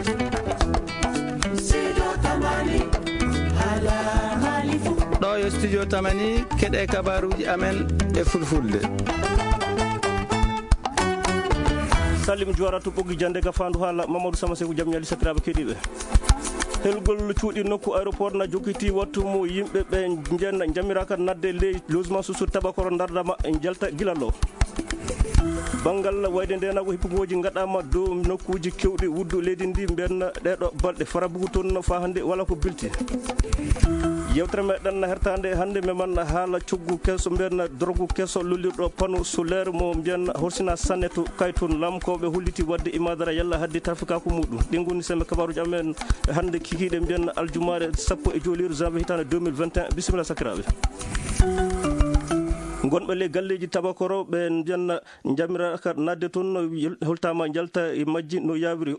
ɗo yo studio tamani keɗe kabaruji amen e fulfulde. salim jora to ɓoggi jande ga fandu haala mamadou sama seko jam ñali sakiraɓe keɗiɓe helgol cuuɗi nokku aéroport na jokkiti wattu mo yimɓe ɓe jenna jamiraka nadde ley logement social tabakoro dardama jalta gilalo bangal wayde ndena ko hippugoji gaɗama dow nokkuji kewɗi wuddu leydi ndi mbenna ɗeɗo balɗe farabugu toon fa hande wala ko bilti yewtere meɗen hertande hande meman haala coggu kesso mbiyanna drogue kesso lollirɗo panneau solaire mo mbiyanna horsina sanne to kaytun lamkoɓe holliti wadde imadara yalla hadde tarfikako muɗum ɗin goni sembe kabaruji amen hande kikiɗe mbiyanna aljumare 10 janvier hitande 2021 bisimilla sakiraɓe gonɓe ley galleji tabakoro ɓe mbiyanna jamiraka nadde toon holtama jalta e majji no yawiri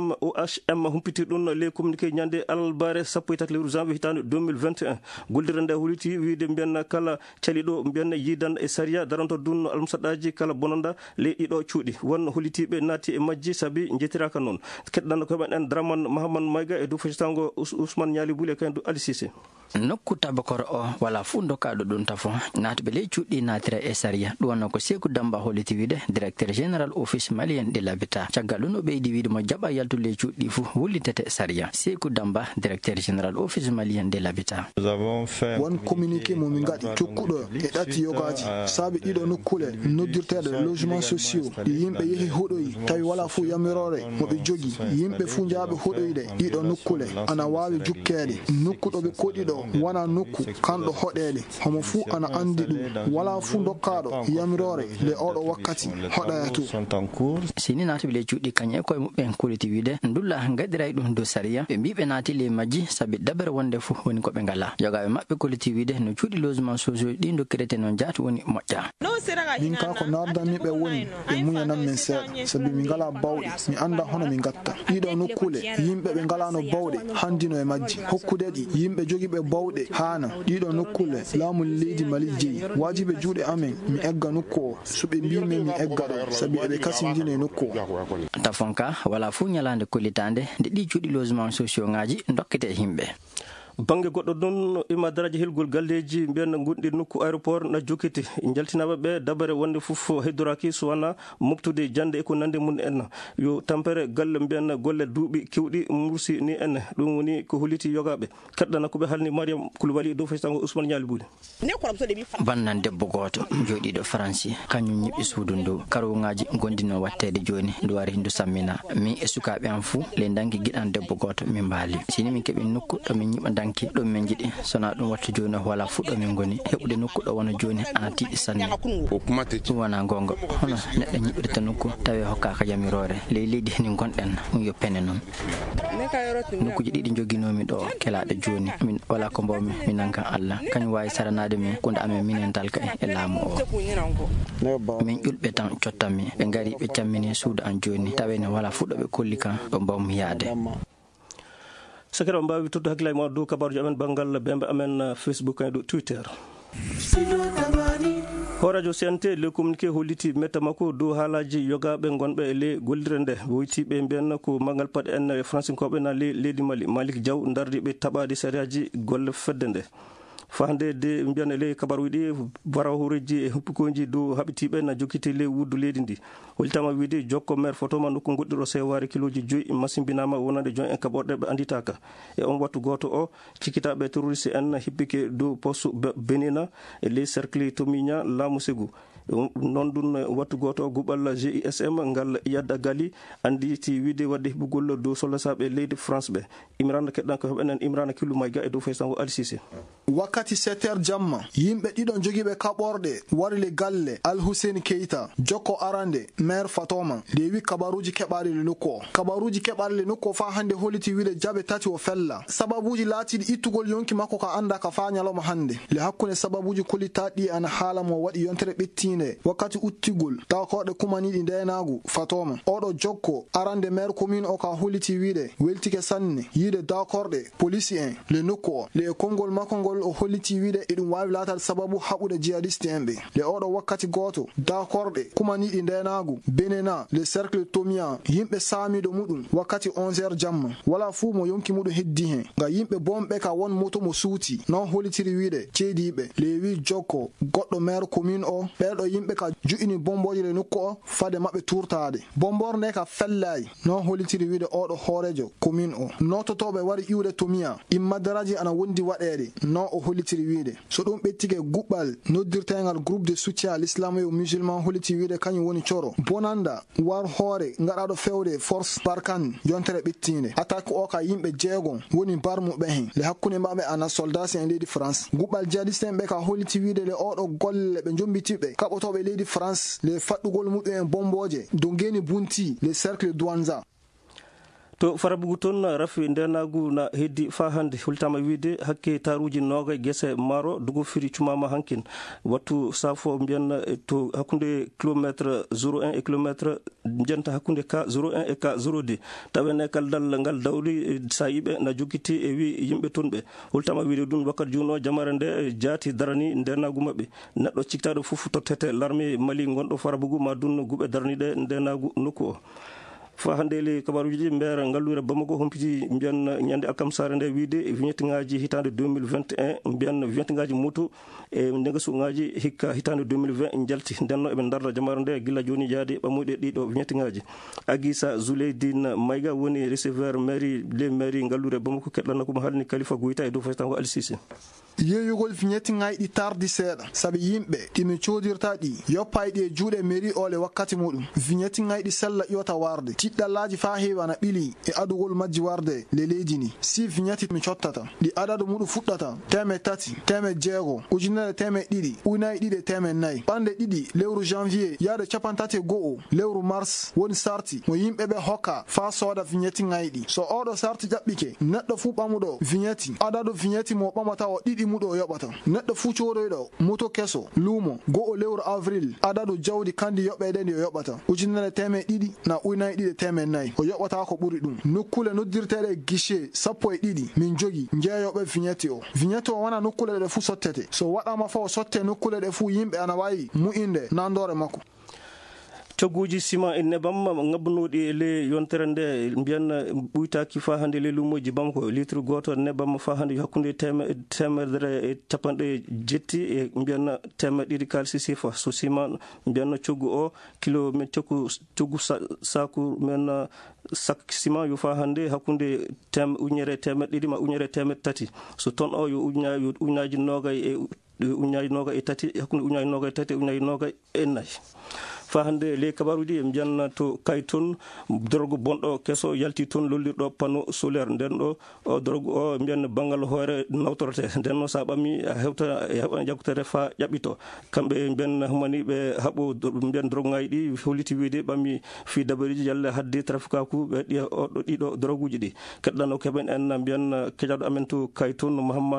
OHM humpiti ɗum ley communiqué ñande albare 13 janvier hitande 2021 gollirde nde holiti wiide mbiyanna kala caliɗo mbiyanna yidan e saria daranto dunno almusaɗaji kala bonanda ley ɗiɗo cuuɗi won holitiɓe naati e majji saabi jeetiraka noon keɗɗan koɓen en draman mahamadou mayga e dow fecitango ousmane ñali bouli e kayen do ali sissé nokku tabakoro o wala fu dokkaɗo ɗum tafo naatuɓe ley cuuɗɗi natira e saria ɗum wonno ko Sékou Damba holliti wiide directeur général office malien de l'habitat caggal ɗum o ɓeydi wiide mo jaɓa yaltude ley cuuɗɗi fu wullitete saria. Sékou Damba directeur général office malien de l'habitat won communiqué momin gaɗi tokkuɗo e ɗatti yogaji saabi ɗiɗo nokkule noddirteɗe logement sociaux yimɓe yeehi huɗoyi tawi wala fu yamirore moɓe jogi yimɓe fu jaaɓe huɗoyde ɗiɗo nokkule ana wawi jukkede nokkuɗoɓe koɗiɗo wona nokku kanɗo hoɗede homo fu ana andi ɗum wala fu dokkaɗo yamirore le oɗo wakkati hoɗaya to sini naatuɓe ley cuuɗɗi kañum e koye muɓɓen kuliti wiide ndulla gadiray ɗum dow saria ɓe mbiɓe naati ley majji saabi dabere wonde fu woni koɓe ngala jogaɓe maɓɓe kuliti wiide no cuuɗi logement sociaux ɗi dokkirete noon jaati woni moƴƴa min ka ko nardanniɓe woni ɓe muñanan min seeɗa saabi min ngala bawɗe mi anda hono min gatta ɗiɗo nokkule yimɓe ɓe ngalano bawɗe handino e majji hokkudeɗi yimɓe jogiɓe bawɗe hana ɗiɗo nokkule laamu leydi Mali jeeyi wajiɓe juuɗe amen mi egga nokku o so ɓe mbimi mi egga ɗo saabi eɓe kasindino e nokku o tafonka wala fu ñalande kollitande nde ɗi cuuɗi logement sociaux ngaji dokkete e yimɓe bange goɗɗo ɗon imadaraji helgol galleji mbiyanna gonɗi nokku aéroport na jokkiti jaltinaɓe ɓe dabare wonde foof heddoraki so wona moftude jande e ko nande mum en yo tampere galle mbiyanna golle duuɓi kewɗi mursi ni en ɗum woni ko holliti yogaɓe keɗɗana koɓe halni mariam koulibaly dow fecitango ousmane ñali bouli bannan debbo goto jooɗiɗo franci kañum ñiɓɓi suudu ndu karoŋaji gondino wattede joni ndu wari ndu sammina min e sukaɓe am fuu le danki giɗan debbo goto min mbaali sini min keeɓi nokku ɗo min ñiɓa danki ɗum min jiiɗi sona ɗum wattu joni wala fuɗɗo min goni heɓude nokku ɗo wona joni ana tiiɗi sanne ɗum wona gonga hono neɗɗo ñiɓirta nokku tawi hokkaka yamirore ley leydi ni gonɗen ɗum yo pene noon nokkuji ɗiɗi joguinomi ɗo kelaɗe joni min wala ko mbawmi min nankan Allah kañum wawi saranade min kunde amen minen talka e laamu o min ƴulɓe tan cottanmi ɓe gari ɓe cammini suudu an joni tawene wala fuɗɗo ɓe kolli kan ɗo mbawmi yaade sakira mbawi toddu hakkilay ma dow kabaruji amen banggal bembe amen Facebook e Twitter ho radio CNT le communiqué holliti metta makko dow haalaji yogaɓe gonɓe e ley gollire nde woytiɓe mbiyanna ko magal paɗe en e francinkoɓe na leydi Mali Malik Diaw dardiɓe taɓade sariyaji golle fedde nde fande de mbiyan e ley kabaruji ɗi warahoreji e huppikoji dow haɓitiɓe na jokkiti ley wuddu leydi ndi hollitama wiide jokko maire photoma nokku goɗɗiro sewari kiloji 5 masimbinama wonande joni en kaɓorɗe ɓe anditaka e on wattu goto o cikkitaɓe terroriste en hippike dow poste benina e ley cercle Tomiña laamu Ségou non ɗum wattu goto guɓal GISM ngal yadda gali anditi wiide wadde hiɓugol dow sollasaɓe leydi France ɓe Imrana keɗɗan ko heɓenen Imrana Killu Mayga e dow faysango Ali Cissé wakkati 7h jamma yimɓe ɗiɗon jogiɓe kaɓorɗe warile galle Al Hussein Keita jokko arande maire Fatoma dewi kabaruji keɓari le nokku o kabaruji keɓari le nokku o fa hande holliti wiide jaɓe tati o fella sababuji laatiɗi ittugol yonki makko ka anda ka fa ñalawma hande le hakkunde sababuji kollitaɗi ana haala mo waɗi yontere ɓettinde inde wakkati uttigol dakorɗe kumaniɗi ndenagu fatoma oɗo jokko arande maire commune o ka holliti wiide weltike sanne yiide dakorɗe police en le nokku o le kongol makko ngol o holliti wiide eɗum wawi latade sababu haɓude jihadiste en ɓe le oɗo wakkati goto dakorɗe kumaniɗi ndenagu benena le cercle tomia yimɓe saamiɗo muɗum wakkati 11h jamma wala fuu mo yonki muɗum heddi hen nga yimɓe bomɓe ka won moto mo suuti non hollitiri wiide ceediɓe le wi jokko goɗɗo maire commune o ɓeɗo yimɓe ka ju'ini bomboji le nokku o fade maɓɓe turtade bombor nde ka fellayi non hollitiri wiide oɗo hoorejo commune o nototoɓe wari iwde tomia immadaraji ana wondi waɗede non o hollitiri wiide so ɗum ɓettike guɓɓal noddirtegal groupe de soutien à l'islam et aux musulmans holliti wiide kañum woni coro bonanda war hoore ngaɗaɗo fewde force barkan yontere ɓettinde attaque o ka yimɓe jeegon woni barmuɓe hen le hakkunde maɓɓe ana soldats en leydi france guɓɓal jihadiste en ɓe ka holliti wiide le oɗo golle ɓe jombitiɓe kaɓotoɓe leydi france le faɗɗugol muɗum en bomboje do ngeni bunti le cercle douanza to farabugu toon rafi ndenagu na heddi fa hande hultama wiide hakke taruji noga gese maro dugo firi cumama hankin wattu safo mbiyan to hakkunde kilométre 01 e kilométre jenta hakkunde ka 01 e ka 02 tawene kaldal ngal dawri sa yiɓe na jokkiti e wi yimɓe toon ɓe hultama wiide ɗum wakkati juno jamare nde jaati darani ndenagu mabɓe neɗɗo ciktaɗo foof tottete l'armée mali gonɗo farabugu ma dun guɓe daraniɗe ndenagu nokku o fa hande le kabaruji mbere ngallure Bamako hompiti mbiyan ñande alkamsare nde wiide vignette ngaji hitande 2021 mbiyan vignette ngaji moto e ndegasu ngaji hikka hitande 2020 jalti denno eɓe darda jamare nde gilla joni jaade ɓamuɗe ɗiɗo vignette ngaji Agissa Zouleydine Mayga woni receveur mairie le mairie ngallure Bamako keɗɗanna komo haalni Khalifa Gouyta e dow fayitango Ali Cissé yeeyugol vignette ngayɗi tardi seeɗa sabi yimɓe ɗimi codirta ɗi yoppayɗi e juuɗe mairie ole wakkati muɗum vignette ngayɗi sella ƴota warde tiɗɗallaji fa heewi ana ɓili e adugol majji warde le leydi ni si vignette mi cottata ɗi adadu muɗum fuɗɗata 300 600 ujunere 200 unayi ɗiɗi 400 ɓande ɗiɗi lewru janvier yaade 31 lewru mars woni sarti mo yimɓeɓe hokka fa sooda vignette ngayɗi so oɗo sarti ƴaɓɓike neɗɗo fuu ɓamuɗo vignette adadu vignette mo ɓamata o ɗiɗi muɗo o yoɓata neɗɗo fuu codoyɗo moto keso luumo go'o lewru avril adadu jawdi kandi yoɓɓede ndi o yoɓata ujunere 200 na unayi ɗiɗi 400 o yoɓata ko ɓuri ɗum nokkule noddirteɗe guichet 12 min jogi jeeyoɓe vignette o vignette o wona nokkule ɗe fuu sottete so waɗama fa o sotte nokkule ɗe fuu yimɓe ana wawi mu'inde nandore makko cogguji ciment e nebam ngabnuɗi e le yontere nde mbiyan ɓuytaki fa hande le lumoji Bamako litre goto nebam fa hande hakkude temedere e capanɗe jetti e mbiyan temedɗiɗi kalisi sifa so ciment mbiyan coggu o kilo men coggu saku men sak ciment yo fa hande hakkude ujunere temedɗiɗi ma ujunere temedde 3 so ton o yo ujunaji nogay e ujunaji nogay e tati hakkude ujunaji nogay e tati ujunaji nogay e nayyi fa hande le kabaruji e mbiyanna to kay toon drogue bonɗo keso yalti toon lollirɗo panneau solaire nden ɗo o drogue o mbiyanna banggal hoore nawtorete nden noon sa ɓammi hewta heɓa jaggutere fa ƴaɓɓito kamɓe mbiyan humani ɓe haɓo mbiyan drogue ngaji ɗi holliti wiide ɓammi fi dabariji yalle hadde traficaku ɓe ɗiɗo drogue uji ɗi keɗɗano keɓen en mbiyan kejaɗo amen to kay toon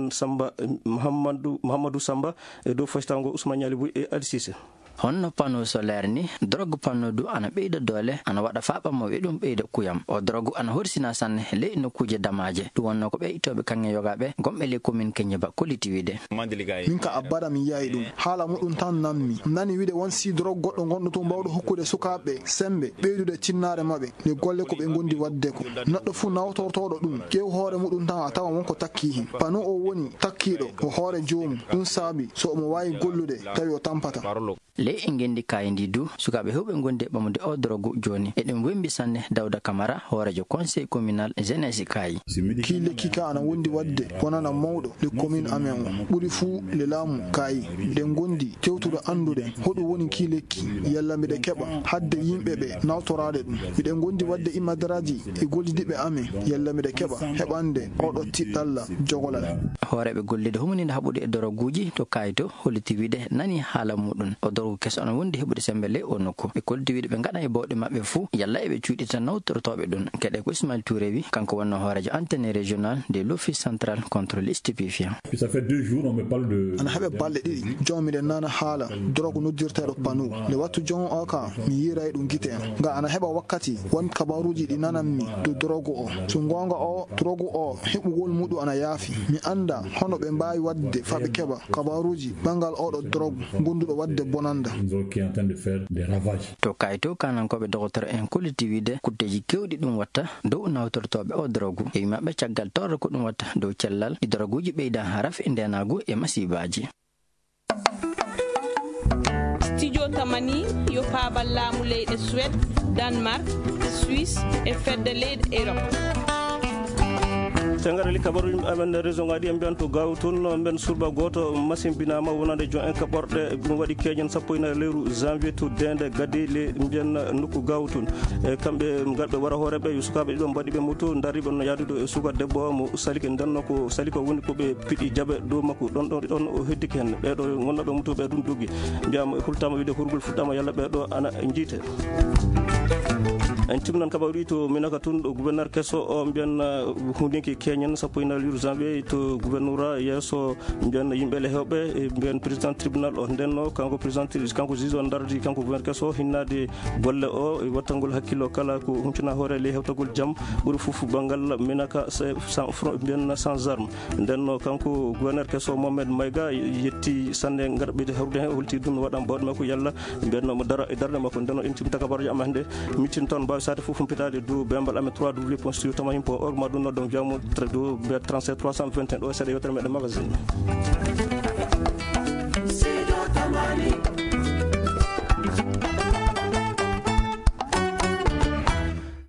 Mouhamadou Samba e dow faytango Ousmane Niali Boy e Ali Cissé honno panneau solaire ni drogue panneau du ana ɓeyda doole ana waɗa faɓamoɓe ɗum ɓeyda kuyam o drogue ana horsina sanne ley nokkuje damaje ɗum wonno ko ɓeytoɓe kanŋe yogaɓe gomɓe ley commune Keñeba kolliti wiide min ka abbada mi yayi ɗum haala muɗum tan nammi nani wiide won si drogue goɗɗo gonɗo to mbawɗo hokkude sukaɓe sembe ɓeydude tinnare mabɓe le golle ko ɓe gondi wadde ko neɗɗo fuu nawtortoɗo ɗum ƴew hoore muɗum tan a tawa wonko takki hen panneau o woni takkiɗo o hoore jomum ɗum saabi so omo wawi gollude tawi o tampata ley en gendi kayidi du sukaɓe hewɓe gondi e ɓamude o drogue joni eɗen wembi sanne Dawda Camara hoorejo conseil communal jeunesse kayi kille kika ana wondi wadde wonana mawɗo le commune amen o ɓuuri fuu le laamu kayi nden gondi tewtude andude hoɗum woni ki lekki yalla mbiɗe keɓa hadde yimɓe ɓe nawtorade ɗum miɗen gondi wadde immadaraji e gollidiɓe amen yalla mbiɗe keɓa heɓande oɗo tiɗɗalla jogolal hooreɓe gollide humanide haɓude e drogue uji to kayi to holliti wiide nani haala muɗum o drogue dorogu keso on wondi hebude sembele o nokku be koldi wiide be ngada e bawde mabbe fu yalla e be cuudita nawtortobe don kede ko Ismail Touré wi kanko wonno horejo antenne régional de l'office central contre les stupéfiants. Ça fait 2 jours on me parle de ana habe balle didi jomi de nana hala drogu noddirta do panu le wattu jon aka mi yira e dum gite ga ana heba wakkati won kabaruji di nanammi do drogu o so gonga o drogu o hebugol mudu ana yafi mi anda hono be mbaawi wadde fabe keba kabaruji bangal o do drogu gondudo wadde bonanda qui est en train de faire des ravages. To kayto kanan ko be docteur en collectivité kuddeji kewdi dum watta do nawtortobe o drogu e mabbe ciagal tor ko dum watta do cellal di droguji beyda haraf e ndenagu e masibaji. Studio Tamani yo pabal laamu leyde Suède, Danemark, Suisse e fedde leyde Europe. Tangarali kabaru amen région ngadi ambian to gawton ben surba goto machine binama wonande jon en kaborde dum wadi keñen sappo ina leru janvier to dende gadde le mbian nokku gawton kambe ngalbe wara horebe yusukabe dum badi be moto dari bon yadudo suka debbo mo salike danno ko saliko woni ko be pidi jabe do makko don o heddike hen be do gonno be moto be dum dogi mbiam hultama wiide hurgol fuddama yalla be do ana jite en timnan kabaru to minaka tun do gouverneur keso o mbian hundinki kenyan sappo ina liru janvier to gouverneur yeso mbian yimbele hewbe mbian président tribunal o denno kanko président kanko jizo dardi kanko gouverneur keso hinnade golle o wattangol hakkilo kala ko humtina hore le hewtagol jam buri fufu bangal minaka sans front mbian sans arme denno kanko gouverneur keso Mohamed Mayga yetti sande ngarbide hewde holti dum wadam bawde ko yalla mbian mo dara darde makko denno en timta kabaru amande mitin ton sate fofum pitade do bembal amen 3w.studio.org ma dum no dom jamu 37 321 do sede yotere medde magazine.